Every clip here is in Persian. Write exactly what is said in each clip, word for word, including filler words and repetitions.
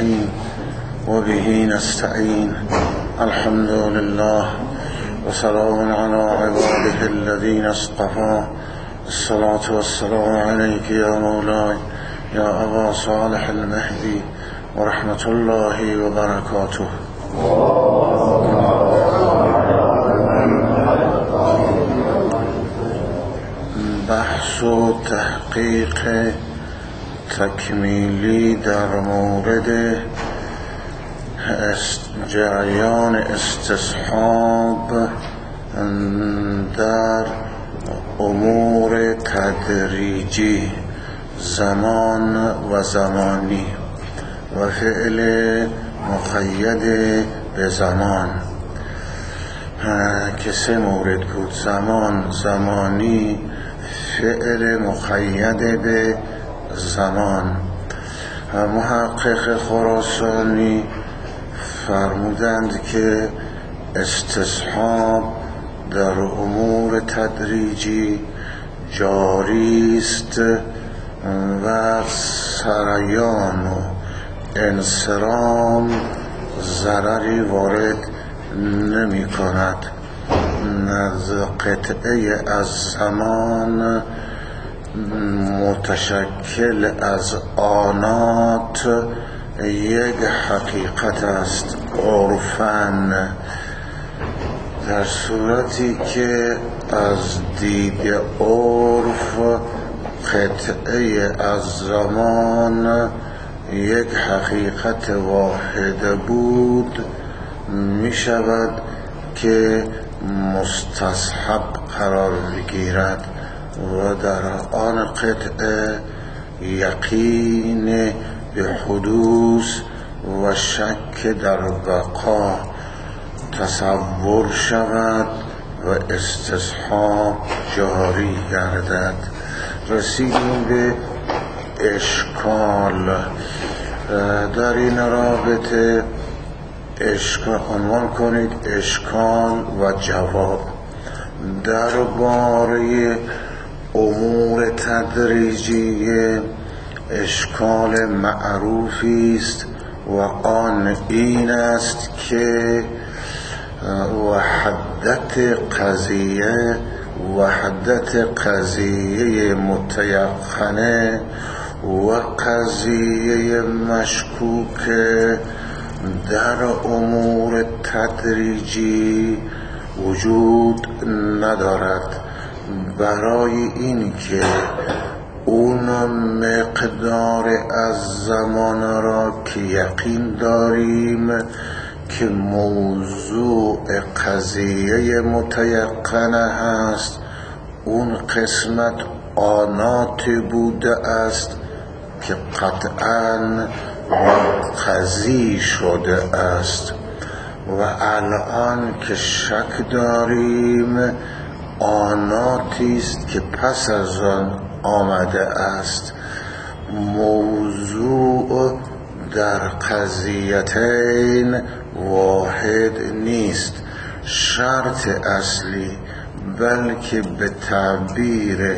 الرحيم وبه نستعين. الحمد لله وسلام على عباده الذين اصطفى. الصلاة والسلام عليك يا مولاي يا أبا صالح المهدي ورحمة الله وبركاته. بحث و تحقیق تکمیلی در مورد جریان استصحاب در امور تدریجی، زمان و زمانی و فعل مقید به زمان که سه مورد بود: زمان، زمانی، فعل مقید به زمان. محقق خراسانی فرمودند که استصحاب در امور تدریجی جاری است و سریان و انصرام ضرری وارد نمی کند. از قطعه از زمان متشکل از آنات یک حقیقت است عرفاً، در صورتی که از دید عرف قطعه از زمان یک حقیقت واحد بود، می شود که مستصحب قرار بگیرد و در آن قطعه یقین به حدوث و شک در بقا تصور شود و استصحاب جاری گردد. رسیدیم به اشکال. در این رابطه اشکال عنوان کنید اشکال و جواب. درباره امور تدریجی اشکال معروفی است و آن این است که وحدت قضیه وحدت قضیه متیقنه و قضیه مشکوکه در امور تدریجی وجود ندارد. برای این که اون مقدار از زمان را که یقین داریم که موضوع قضیه متیقنه هست، اون قسمت آنات بوده است که قطعاً قضی شده است و الان که شک داریم آناتی است که پس از آن آمده است. موضوع در قضیتین واحد نیست. شرط اصلی بلکه به تعبیر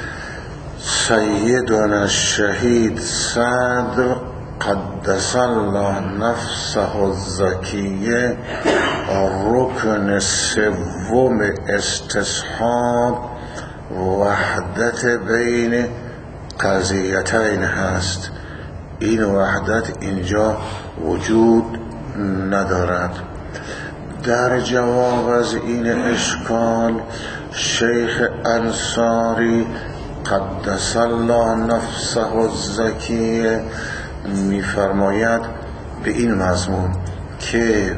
سیدنا الشهید صدر قدس الله نفسه الزکیه، رکن سوم استصحاب وحدت بین قضیتین هست. این وحدت اینجا وجود ندارد. در جواب از این اشکال شیخ انصاری قدس الله نفسه الزکیه می‌فرماید به این مضمون که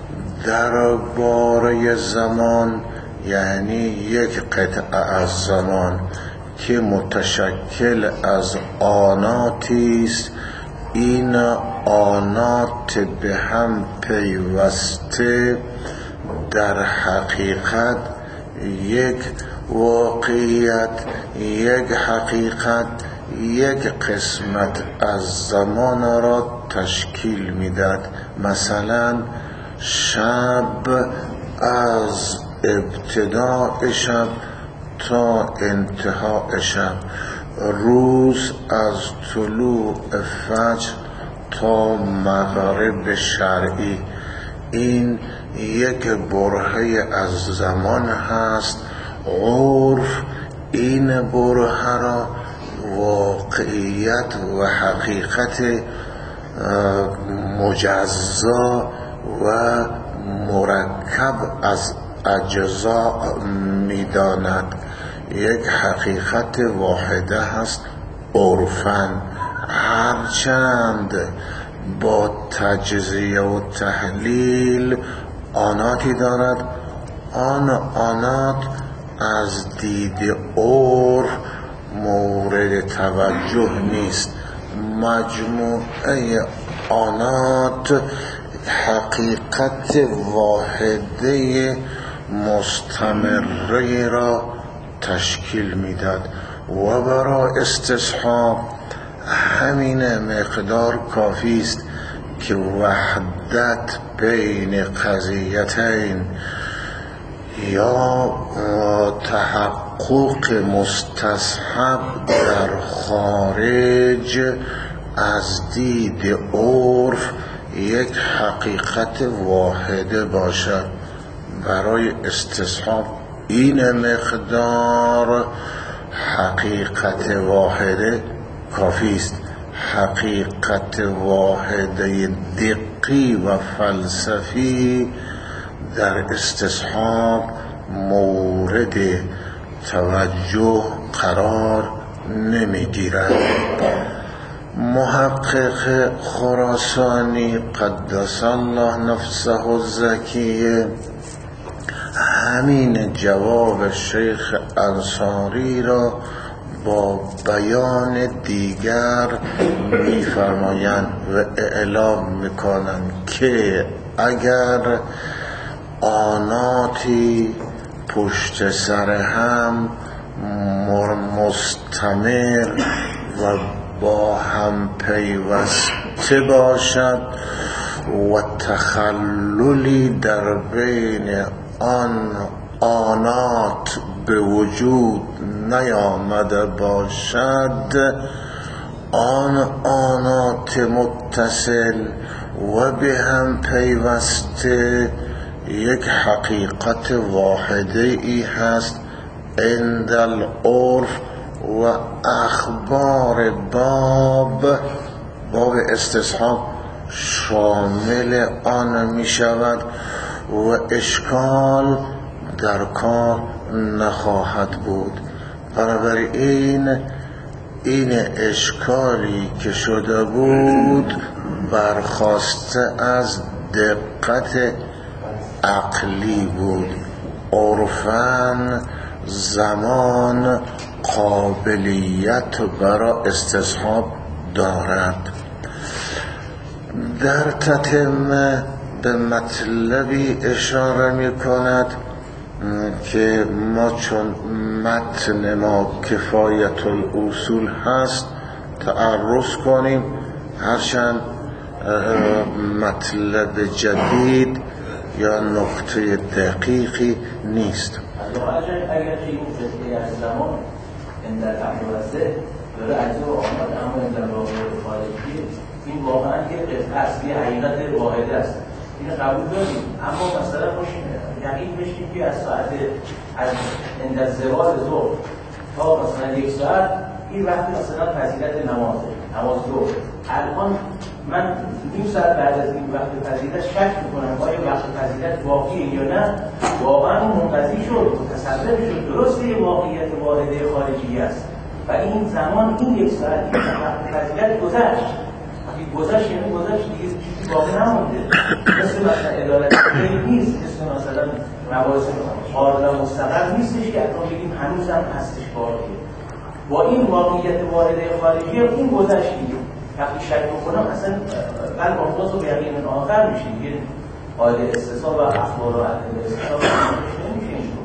درباره زمان، یعنی یک قطعه از زمان که متشکل از آناتی است، این آنات به هم پیوسته در حقیقت یک واقعیت، یک حقیقت، یک قسمت از زمان را تشکیل میداد. مثلا شب از ابتداء شب تا انتهای شب، روز از طلوع فجر تا مغرب شرعی. این یک برهه از زمان هست. عرف این برهه را واقعیت و حقیقت مجزا و مرکب از اجزا می‌داند. یک حقیقت واحده هست عرفاً، هرچند با تجزیه و تحلیل آناتی دارد. آن آنات از دید عرف مورد توجه نیست. مجموعه آنات حقیقت واحده مستمره را تشکیل میداد و برای استصحاب همین مقدار کافی است که وحدت بین قضیتین یا تحقق مستصحب در خارج از دید عرف یک حقیقت واحده باشد. برای استصحاب این مقدار حقیقت واحده کافی است. حقیقت واحده دقی و فلسفی در استصحاب مورد توجه قرار نمیگیرد. محقق خراسانی قدس الله نفسه الزکیه همین جواب شیخ انصاری را با بیان دیگر می‌فرمایند و اعلام می‌کنند که اگر آناتی پشت سر هم مستمر و با هم پیوسته باشد و تخللی در بین آن آنات به وجود نیامده باشد، آن آنات متصل و به هم پیوسته یک حقیقت واحده ای هست عند العرف و اخبار باب باب استصحاب شامل آن می شود و اشکال در کار نخواهد بود. بنابراین این اشکالی که شده بود برخاسته از دقت عقلی بود. عرفاً زمان قابلیت برای استصحاب دارد. در تتمه به مطلبی اشاره می کند که ما چون متن ما کفایت الاصول هست تعرض کنیم، هرچند مطلب جدید یا نقطه دقیقی نیست. اگر این جزئی از زمان این در تحویل داره اجزا و آماد اما این در واقع خارجی این واقعا یک اصلی حقیقت واحده است. این قبول داریم، اما مثلا ما یقین بشیم که از ساعت از این در زوال ظهر تا مثلا یک ساعت این وقت مثلا فضیلت نمازه نماز ظهر. الان من نیم ساعت بعد از این وقت فضیلت شک میکنم آیا وقت فضیلت واقعی یا نه. واقعا منقضی شد، متصرف شد، درسته یه واقعیت واحده خارجی است و این زمان این یک ساعت این وقت فضیلت گذشت. وقتی گذشت یعنی گذشت دیگه چیزی باقی نمونده. مثل مثلا عدالت خیلی نیست، مثل مثلا مباحث قاعده مستقر نیستش که اصلا بگیم هنوز هم هستش باقیه. با این واقعیت واحده خارجی این گذشت دیگه. وقتی شک بکنم اصلا بل مختص و بیقین آخر میشه دیگه. قاعده استصحاب و اخبار و عدل استصحاب نمیشه این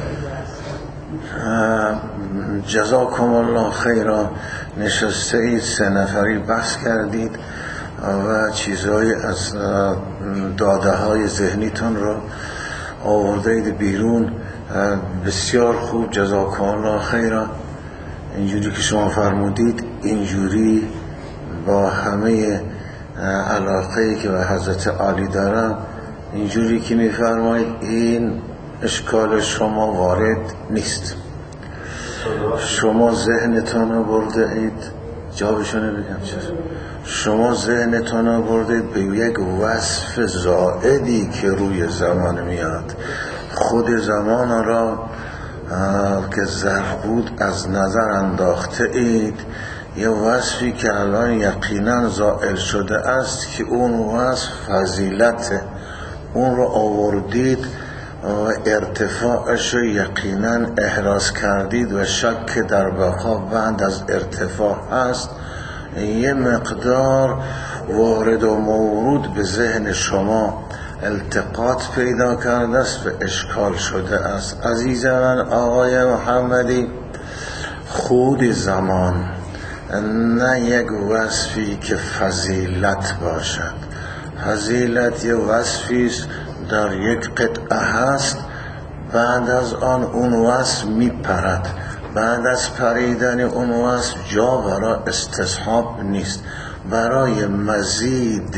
شد. جزاکم الله خیرا. نشسته اید سه نفری بحث کردید و چیزهای از داده های ذهنیتون را آورده اید بیرون. بسیار خوب، جزاکم الله خیرا. اینجوری که شما فرمودید اینجوری با همه علاقه‌ای که به حضرت عالی دارم اینجوری که میفرمایید این اشکال شما وارد نیست، شما ذهنتان رو برده اید، جوابشونه بگم چرا، شما ذهنتان رو بردید به یک وصف زائدی که روی زمان میاد. خود زمان را که ظرف بود از نظر انداخته اید، یه وصفی که الان یقینا زائل شده است که اون وصف فضیلته، اون رو آوردید و ارتفاعش رو یقینا احراز کردید و شک در بقا بعد از ارتفاع هست. یه مقدار وارد و مورود به ذهن شما التقاط پیدا کرده است و اشکال شده است. عزیز من آقای محمدی، خود زمان نه یک وصفی که فضیلت باشد. فضیلت یه وصفی است در یک قطعه هست، بعد از آن اون وصف میپرد، بعد از پریدن اون وصف جا برای استصحاب نیست. برای مزید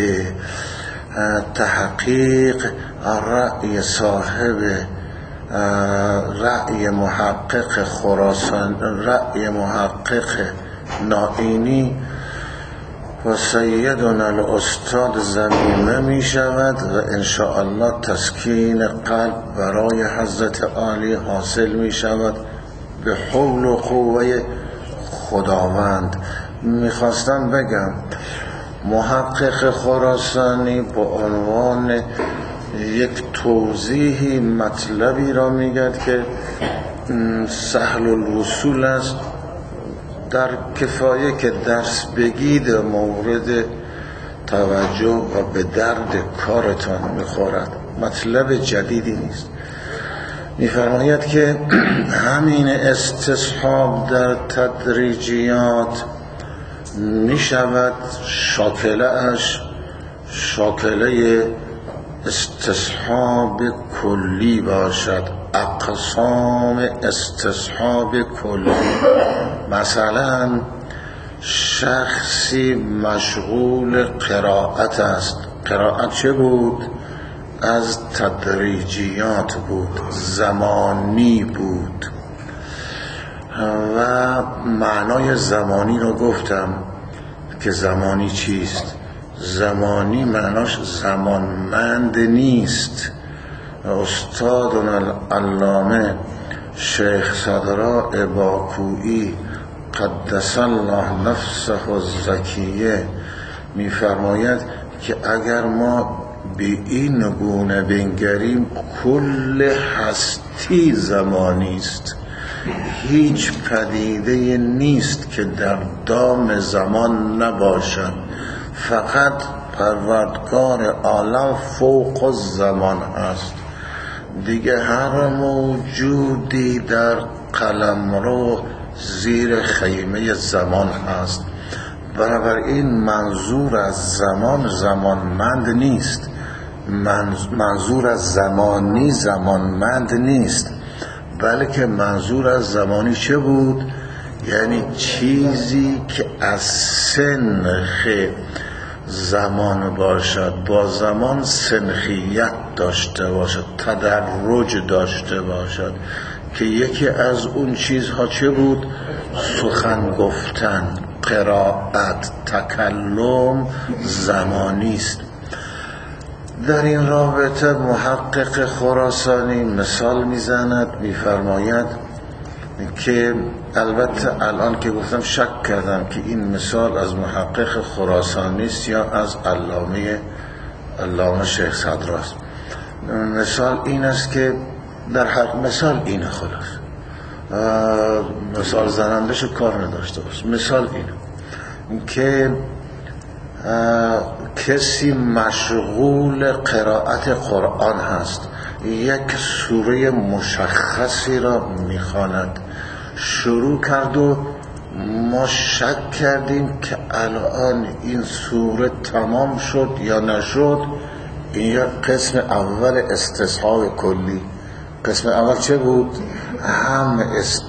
تحقیق رأی صاحب رأی محقق خراسان، رأی محقق نائینی و سیدنا الاستاد زمینه می شود و انشاءالله تسکین قلب برای حضرت عالی حاصل می شود به حول و قوه خداوند. میخواستم بگم محقق خراسانی با عنوان یک توضیحی مطلبی را میگد که سهل الوصول است، در کفایه که درس بگید مورد توجه و به درد کارتان میخورد، مطلب جدیدی نیست. میفرماید که همین استصحاب در تدریجیات میشود شاکله اش شاکله استصحاب کلی باشد، اقسام استصحاب کلی. مثلا شخصی مشغول قرائت است، قرائت چه بود؟ از تدریجیات بود، زمانی بود و معنای زمانی رو گفتم که زمانی چیست؟ زمانی معناش زمانمند نیست. استادنا العلامه شیخ صدراء باکویی قدس الله نفسه الزکیه میفرماید که اگر ما به این گونه بنگریم کل هستی زمانی است، هیچ پدیده نیست که در دام زمان نباشد، فقط پروردگار عالم فوق الزمان است. دیگه هر موجودی در قلمرو زیر خیمه زمان هست. بنابراین منظور از زمان زمانمند نیست، منظور از زمانی زمانمند نیست، بلکه منظور از زمانی چه بود؟ یعنی چیزی که از سنخ زمان باشد، با زمان سنخیت داشته باشد، تدرج داشته باشد، که یکی از اون چیزها چه بود؟ سخن گفتن، قرائت، تکلم زمانی است. در این رابطه محقق خراسانی مثال میزند، میفرماید که البته الان که گفتم شک کردم که این مثال از محقق خراسانی است یا از علامه علامه شیخ صدراست. مثال این است که در هر مثال اینه، خلاص مثال زنندش کار نداشته باش. مثال اینه که کسی مشغول قرائت قرآن هست، یک سوره مشخصی را میخواند، شروع کرد و ما شک کردیم که الان این سوره تمام شد یا نشد. این یک قسم اول استصحاب کلی. قسم اول چه بود؟ هم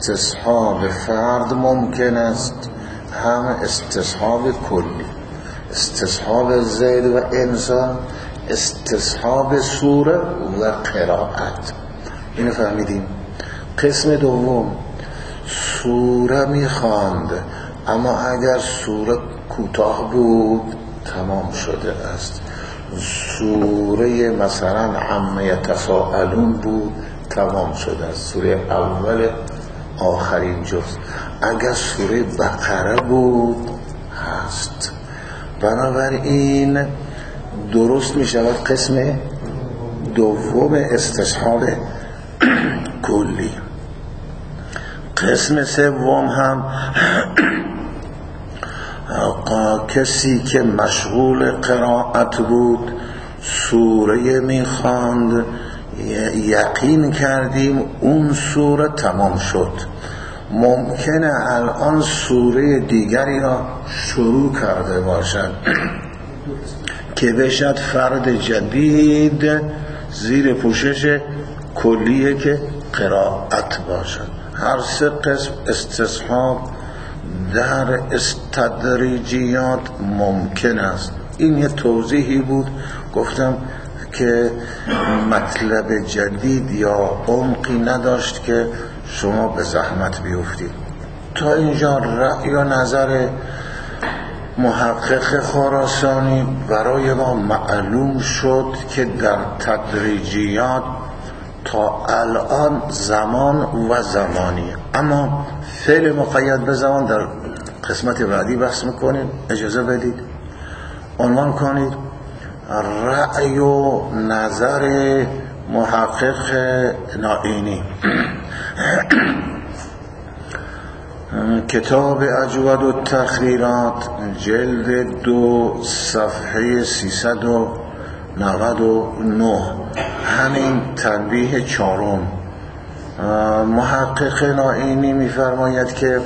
استصحاب فرد ممکن است، هم استصحاب کلی. استصحاب زید و انسان، استصحاب سوره و قرائت. اینو فهمیدیم. قسم دوم، سوره میخواند اما اگر سوره کوتاه بود تمام شده است. سوره مثلا عما یتساءلون بود تمام شده است، سوره اول آخرین جز. اگر سوره بقره بود هست. بنابراین درست می شود قسم دوم استصحاب کلی. قسم سوم هم کسی که مشغول قرائت بود سوره می خواند، یقین کردیم اون سوره تمام شد، ممکنه الان سوره دیگری را شروع کرده باشد که بشد فرد جدید زیر پوشش کلیه که قرائت باشد. هر سه قسم استصحاب در استدریجیات ممکن است. این یه توضیحی بود، گفتم که مطلب جدید یا عمقی نداشت که شما به زحمت بیفتید. تا اینجا رأی و نظر محقق خراسانی برای ما معلوم شد که در تدریجیات تا الان زمان و زمانی، اما فعل مقید به زمان در قسمت بعدی بحث میکنیم. اجازه بدید عنوان کنید رأی و نظر محقق نائینی. کتاب اجود التخریرات جلد دو صفحه سیصد و نود و نه، همین تنبیه چهارم. محقق نائینی می‌فرماید که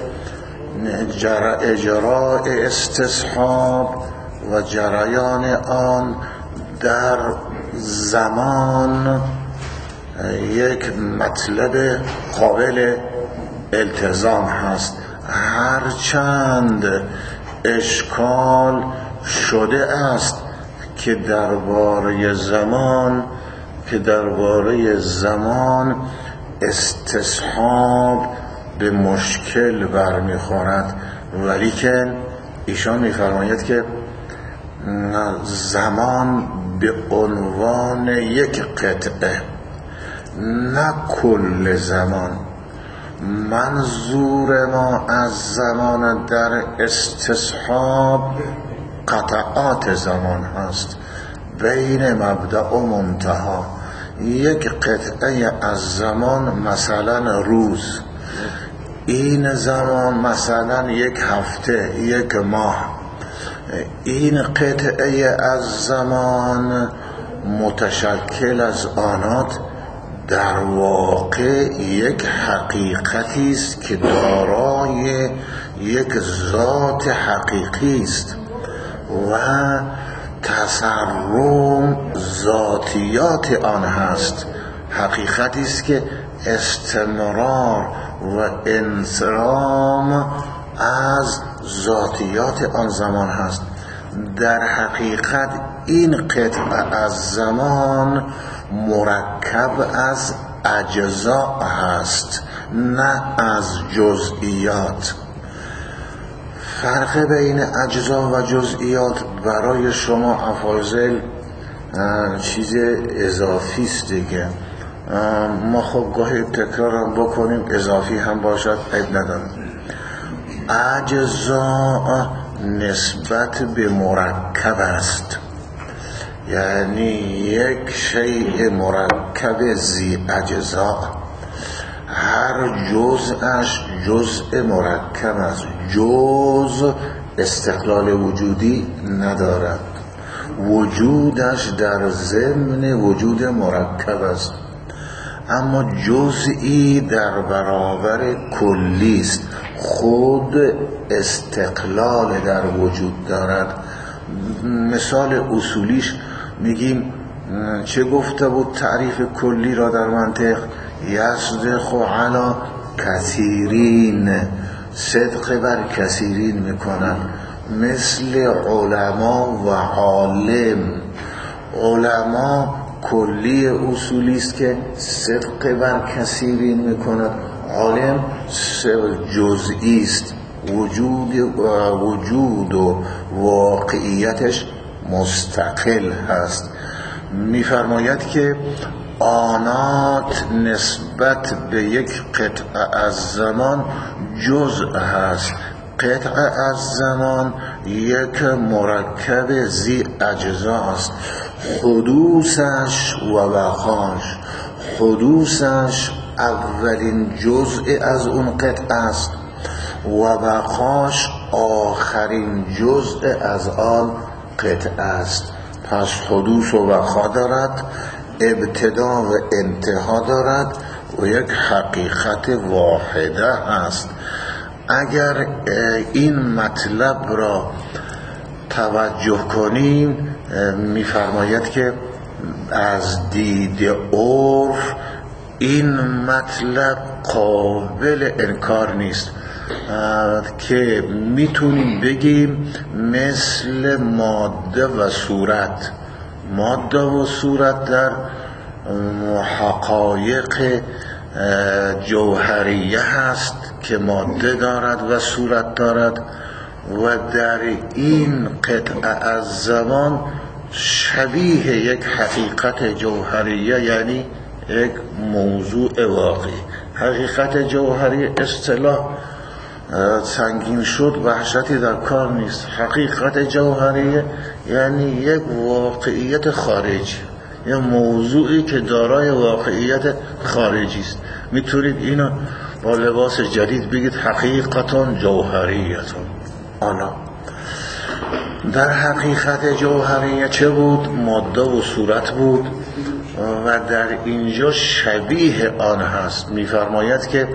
اجراء استصحاب و جریان آن در زمان یک مطلب قابل التزام هست، هرچند اشکال شده است که درباره زمان که درباره زمان استصحاب به مشکل برمیخورد، ولیکن ایشان میفرماید که زمان به عنوان یک قطعه، نه کل زمان. منظور ما از زمان در استصحاب قطعات زمان هست، بین مبدأ و منتها. یک قطعه از زمان مثلا روز، این زمان مثلا یک هفته، یک ماه. این قطعه از زمان متشکل از آنات در واقع یک حقیقتی است که دارای یک ذات حقیقی است و تصرم ذاتیات آن هست. حقیقتی است که استمرار و انصرام از ذاتیات آن زمان هست. در حقیقت این قطعه از زمان مرکب از اجزا هست، نه از جزئیات. فرق بین اجزا و جزئیات برای شما افاضل چیز اضافی است دیگه. ما خب گاهی تکرار هم بکنیم، اضافی هم باشد عیب ندارد. اجزا نسبت به مرکب است، یعنی یک شیء مرکب ذی اجزا، هر جزءش جزء مرکب است. جزء استقلال وجودی ندارد، وجودش در ضمن وجود مرکب است. اما جزئی در برابر کلی است، خود استقلال در وجود دارد. مثال اصولیش میگیم چه گفته بود تعریف کلی را در منطق؟ یصدق علی کثیرین، صدق بر کثیرین میکنن. مثل علما و عالم. علما کلی اصولی است که صدق بر کسی بین میکند، عالم جزئی است، وجود وجود و واقعیتش مستقل هست. میفرماید که آنات نسبت به یک قطعه از زمان جزء هست. قطعه از زمان یک مرکب ذی اجزا است. حدوثش و بقاش، حدوثش اولین جزء از اون قطعه است و بقاش آخرین جزء از آن قطعه است. پس حدوث و بقا دارد، ابتدا و انتها دارد و یک حقیقت واحده است. اگر این مطلب را توجه کنیم، می‌فرماید که از دید عرف این مطلب قابل انکار نیست، که میتونیم بگیم مثل ماده و صورت. ماده و صورت در حقایق جوهریه هست که ماده دارد و صورت دارد، و در این قطعه از زمان شبیه یک حقیقت جوهریه، یعنی یک موضوع واقعی. حقیقت جوهری اصطلاح سنگین شد، وحشتی در کار نیست. حقیقت جوهریه یعنی یک واقعیت خارجی، یک موضوعی که دارای واقعیت خارجی است. میتونید اینو با لباس جدید بگید حقیقتون جوهریتون. آنا در حقیقت جوهریه چه بود؟ ماده و صورت بود و در اینجا شبیه آن هست. میفرماید که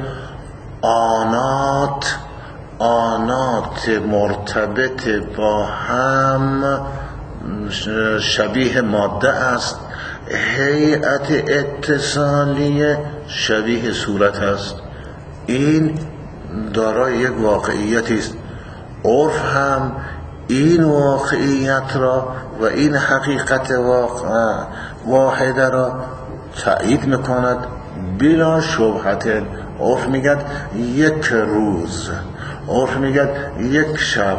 آنات آنات مرتبط با هم شبیه ماده است، هیئت اتصالی شبیه صورت است. این دارای یک واقعیتی است. عرف هم این واقعیت را و این حقیقت واحده را تایید میکند بلا شبهت. عرف میگه یک روز، عرف میگه یک شب،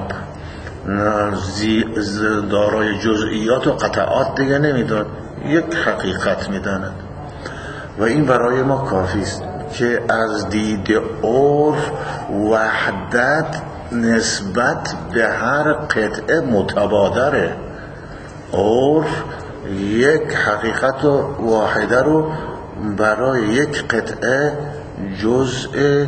دارای جزئیات و قطعات دیگه نمیداد، یک حقیقت میداند. و این برای ما کافی است که از دید عرف وحدت نسبت به هر قطعه متبادره. عرف یک حقیقت واحده رو برای یک قطعه جزء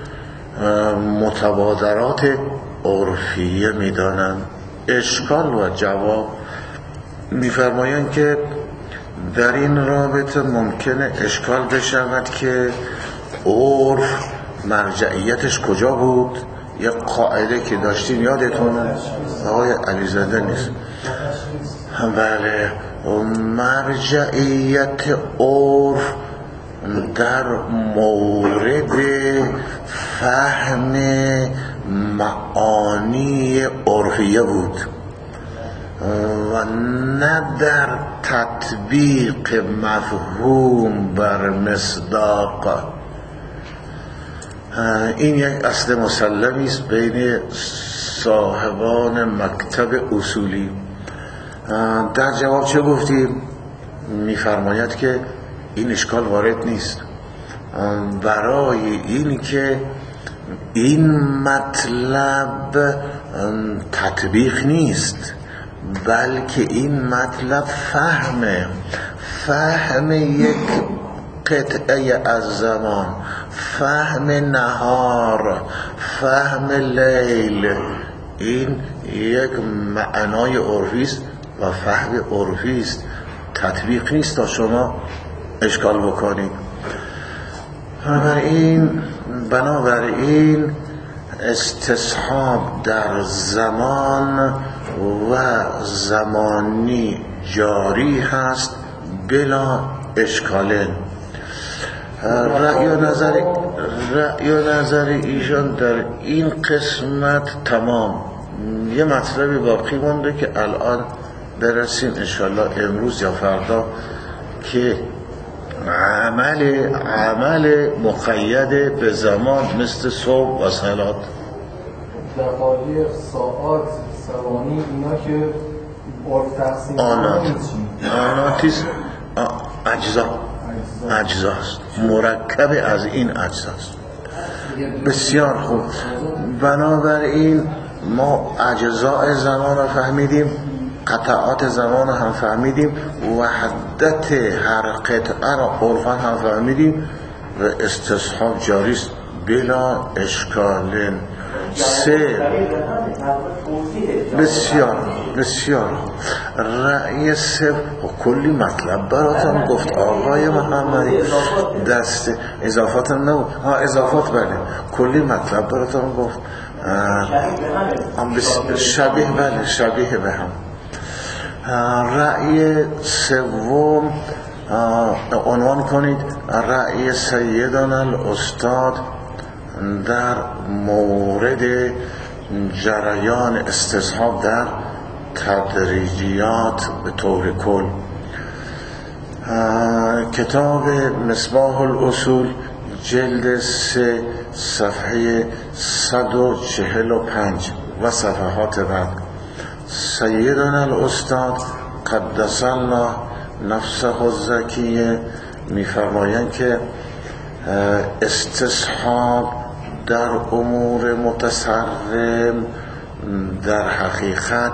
متبادرات عرفیه میدانند. اشکال و جواب میفرمایند که در این رابطه ممکنه اشکال بشود که عرف مرجعیتش کجا بود. یک قاعده که داشتیم یادتونه، آقای علیزاده نیست؟ بله، مرجعیت عرف در مورد فهم معانی عرفیه بود و نه در تطبیق مفهوم بر مصداق. این یک اصل مسلمی است بین صاحبان مکتب اصولی. در جواب چه گفتیم؟ میفرماید که این اشکال وارد نیست، برای این که این مطلب تطبیق نیست، بلکه این مطلب فهمه فهم یک قطعه از زمان، فهم نهار، فهم لیل. این یک معنای عرفی است و فهم عرفی است، تطبیق نیست تا شما اشکال بکنید. بنابراین بنابراین استصحاب در زمان و زمانی جاری هست بلا اشکاله. رأی و نظر رأی و نظر ایشان در این قسمت تمام. یه مطلبی باقی مونده که الان برسیم انشالله امروز یا فردا که عمل عمل مقید به زمان مثل صبح و صلات در قالی ساعات ثوانی اینا که عرف تقسیم آنات آناتیست اجزا اجزاست مرکب از این اجزاست. بسیار خوب. بنابراین ما اجزاء زمان رو فهمیدیم، قطعات زمان رو هم فهمیدیم، وحدت هر قطعه رو عرفا هم فهمیدیم و استصحاب جاریست بلا اشکال. سه بسیار بسیار رأی سه کلی مطلب براتون گفت آقای محمدی. دست اضافات هم نبود. ها اضافات بله کلی مطلب براتون گفت. شبیه بله شبیه به هم. رأی سوم عنوان کنید رأی سیدنا الاستاد در مورد جریان استصحاب در تدریجیات به طور کل. کتاب مصباح الاصول جلد سه صفحه صد و چهل و پنج و صفحات بعد. سیدنا الاستاد قدس الله نفسه الزکیه میفرمایند که استصحاب در امور متصرم در حقیقت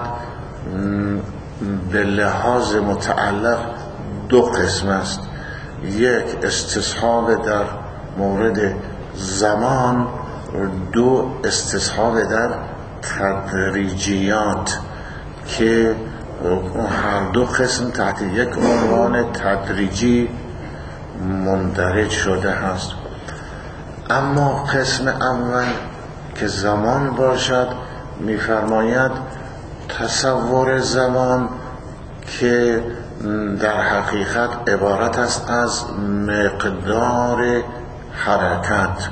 به لحاظ متعلق دو قسم است. یک استصحاب در مورد زمان، دو استصحاب در تدریجیات که هر دو قسم تحت یک عنوان تدریجی مندرج شده هست. اما قسم اول که زمان باشد میفرماید تصور زمان که در حقیقت عبارت است از مقدار حرکت.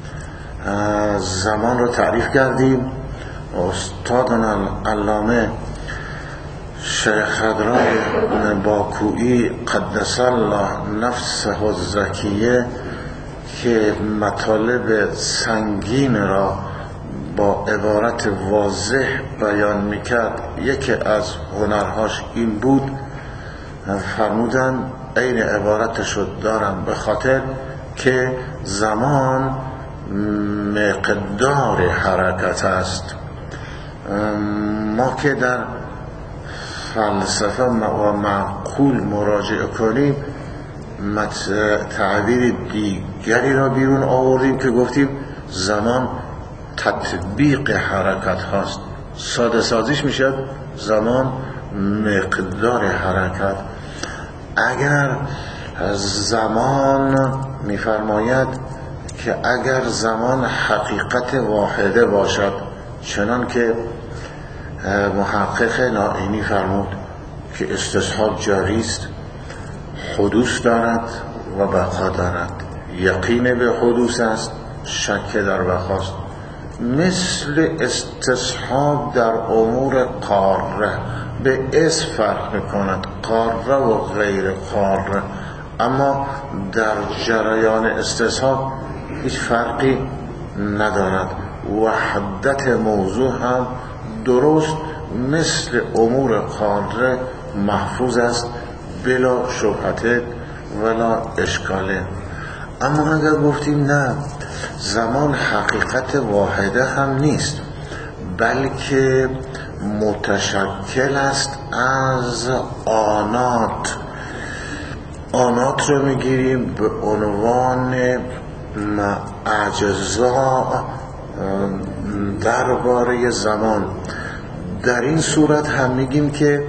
زمان رو تعریف کردیم. استادنا علامه شیخ خضرای باکویی قدس الله نفسه الزکیه که مطالب سنگین را با عبارت واضح بیان میکرد، یکی از هنرهاش این بود، فرمودن این عبارتشو دارم به خاطر که زمان مقدار حرکت است. ما که در فلسفه و معقول مراجعه کنیم تعبیر دیگری را بیرون آوردیم که گفتیم زمان تطبیق حرکت هاست. ساده سازیش میشد زمان مقدار حرکت. اگر زمان میفرماید که اگر زمان حقیقت واحده باشد، چنان که محقق نائینی فرمود که استصحاب جاری است، حدوث دارد و بقا دارد، یقین به حدوث است، شک در بقاست. مثل استصحاب در امور قاره به اسم فرق میکند، قاره و غیر قاره، اما در جریان استصحاب هیچ فرقی ندارد. وحدت موضوع هم درست مثل امور قاره محفوظ است بلا شبهت ولا اشکاله. اما اگر گفتیم نه، زمان حقیقت واحده هم نیست، بلکه متشکل است از آنات. آنات رو میگیریم به عنوان اجزا درباره زمان. در این صورت هم میگیم که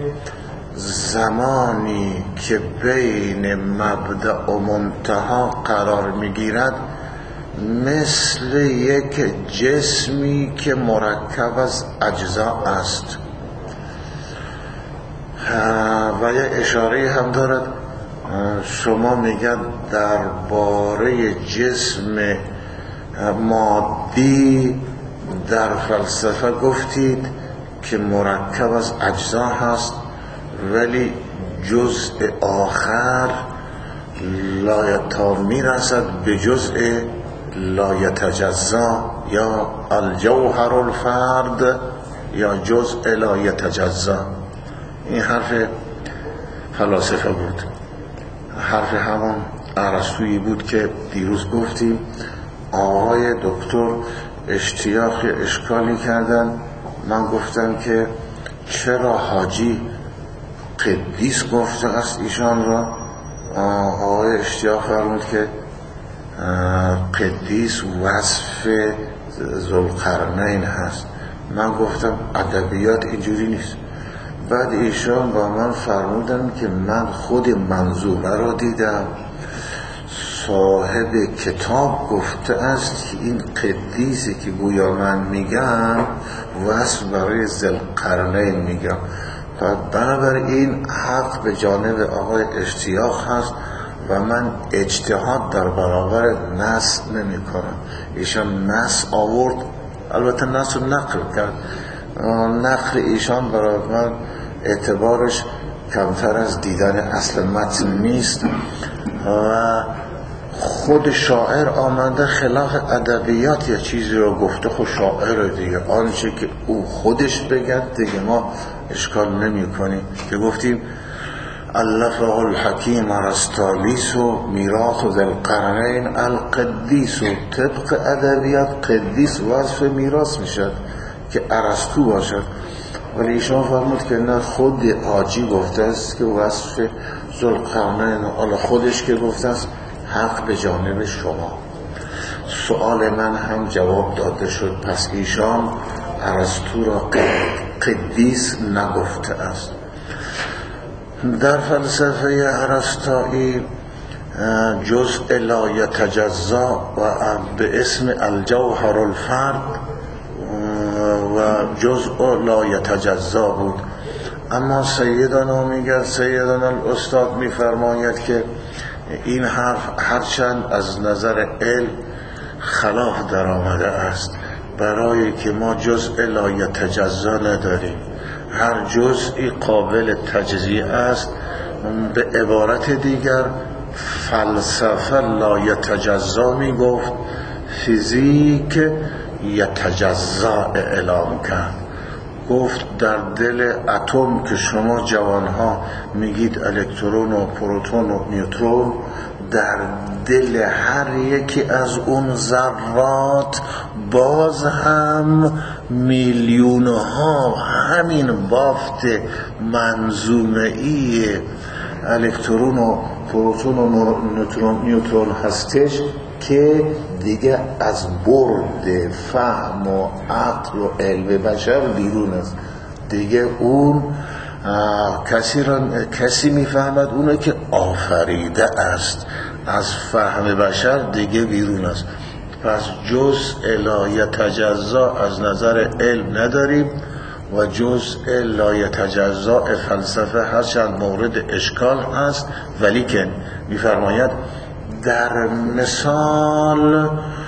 زمانی که بین مبدأ و منتها قرار میگیرد مثل یک جسمی که مرکب از اجزا است. و یه اشاره هم دارد، شما میگن درباره جسم مادی در فلسفه گفتید که مرکب از اجزا هست ولی جزء آخر لا تا میرسد به جزء لا یتجزا یا الجوهر الفرد یا جزء لا یتجزا. این حرف فلاسفه بود، حرف همون ارسطویی بود که دیروز گفتیم آقای دکتر اشتیاق اشکالی کردن. من گفتم که چرا حاجی قدیس گفته است ایشان را؟ آقای اشتیاق فرمود که قدیس وصف ذوالقرنین هست. من گفتم ادبیات اینجوری نیست. بعد ایشان با من فرمودن که من خود منظومه را دیدم، صاحب کتاب گفته است که این قدیسی که گویا من میگم وصف برای ذوالقرنین میگم. بنابراین حق به جانب آقای اشتیاق هست و من اجتهاد در برابر نص نمی کنم. ایشان نص آورد، البته نص رو نقل کرد، نقل ایشان برای من اعتبارش کمتر از دیدن اصل متن نیست و خود شاعر آمده خلاف ادبیات یا چیزی رو گفته، خود شاعر دیگه آنچه که او خودش بگد دیگه ما اشکال نمی کنیم که گفتیم الفه الحکیم ارسطالیس و میراث ذوالقرنین القدیس و طبق ادبیات قدیس وصف میراث میشد که ارسطو باشد، ولی ایشان فرمود که نه، خود حاجی گفته است که وصف ذوالقرنین، حالا خودش که گفته است حق به جانب شما. سؤال من هم جواب داده شد، پس ایشان ارسطو را قدیس نگفته است. در فلسفه ارسطویی جزء لا یتجزا و به اسم الجوهر الفرد و جزء لا یتجزا بود. اما سیدنا میگه، سیدنا الاستاد میفرماید که این حرف هرچند از نظر علم خلاف در آمده است، برای که ما جزء لا یتجزا نداریم، هر جزئی قابل تجزیه است. به عبارت دیگر فلسفه لا یتجزا می گفت، فیزیک یتجزا اعلام کرد. گفت در دل اتم که شما جوانها میگید الکترون و پروتون و نیوترون، در دل هر یکی از اون ذرات باز هم میلیون ها همین بافت منظومه‌ای الکترون و پروتون و نیوترون هستش که دیگه از برد فهم و عقل و علم بشر بیرون است. دیگه اون کسی را کسی میفهمد اونه که آفریده است، از فهم بشر دیگه بیرون است. پس جزء لا یتجزا از نظر علم نداریم و جزء لا یتجزا فلسفه هرچند مورد اشکال هست، ولی که میفرماید در مثال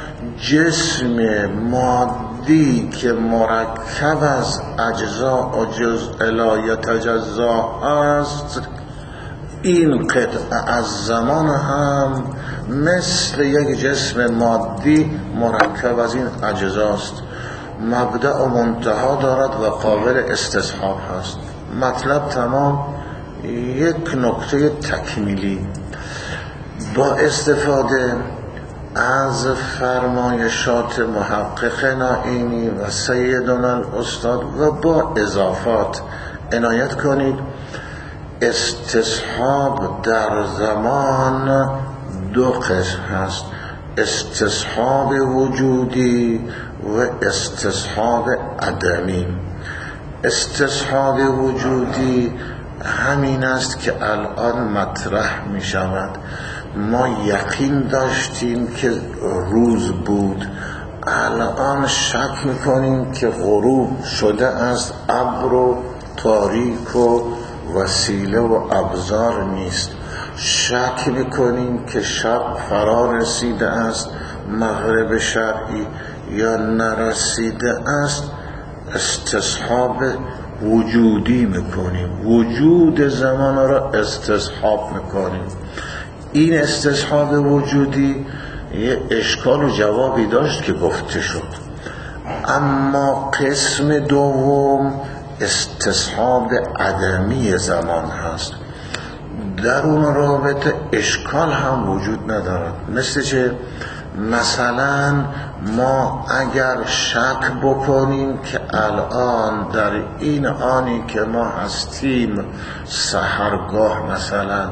جسم مادی که مرکب از اجزا و جزء لا یتجزا است، این قطعه از زمان هم مثل یک جسم مادی مرکب از این اجزاست، مبدأ و منتها دارد و قابل استصحاب هست. مطلب تمام. یک نکته تکمیلی با استفاده از فرمایشات محقق نائینی و سیدنا الاستاد و با اضافات عنایت کنید. استصحاب در زمان دو قسم هست، استصحاب وجودی و استصحاب عدمی. استصحاب وجودی همین است که الان مطرح می شود. ما یقین داشتیم که روز بود، الان شک می کنیم که غروب شده است، ابر و تاریک و وسیله و ابزار نیست. شک می کنیم که شب فرا رسیده است، مغرب شرعی یا نرسیده است. استصحاب وجودی میکنیم، وجود زمان را استصحاب میکنیم. این استصحاب وجودی یه اشکال و جوابی داشت که گفته شد، اما قسم دوم استصحاب عدمی زمان هست. در اون رابطه اشکال هم وجود ندارد. مثل چه؟ مثلا ما اگر شک بکنیم که الان در این آنی که ما هستیم سحرگاه مثلا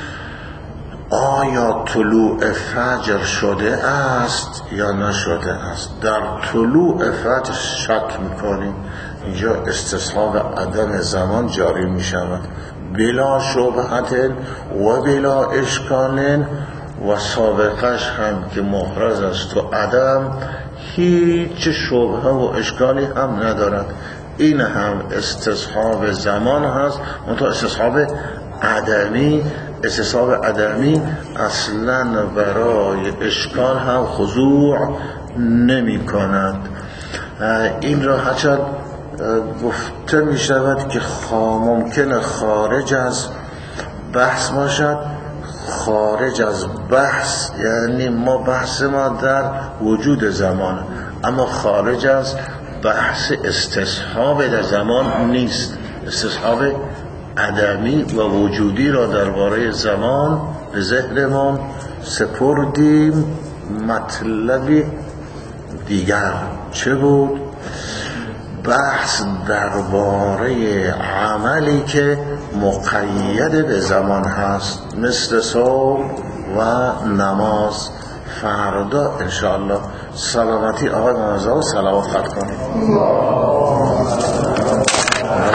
آیا طلوع فجر شده است یا نشده است، در طلوع فجر شک میکنیم، اینجا استصحاب عدم زمان جاری میشود بلا شبهت و بلا اشکال و سابقش هم که محرز است و عدم هیچ شبهه و اشکالی هم ندارد. این هم استصحاب زمان هست، منتها استصحاب عدمی استصحاب عدمی اصلا برای اشکال هم خضوع نمی کند. این را هرچند گفته می شود که ممکن خارج از بحث باشد، خارج از بحث یعنی ما بحث ما در وجود زمان، اما خارج از بحث استصحاب در زمان نیست. استصحاب عدمی و وجودی را درباره زمان به ذهنمان سپردیم. مطلب دیگر چه بود؟ بحث درباره عملی که مقید به زمان هست، مثل صوم و نماز. فردا انشاءالله سلامتی آقای موزا و صلوات خط کنید.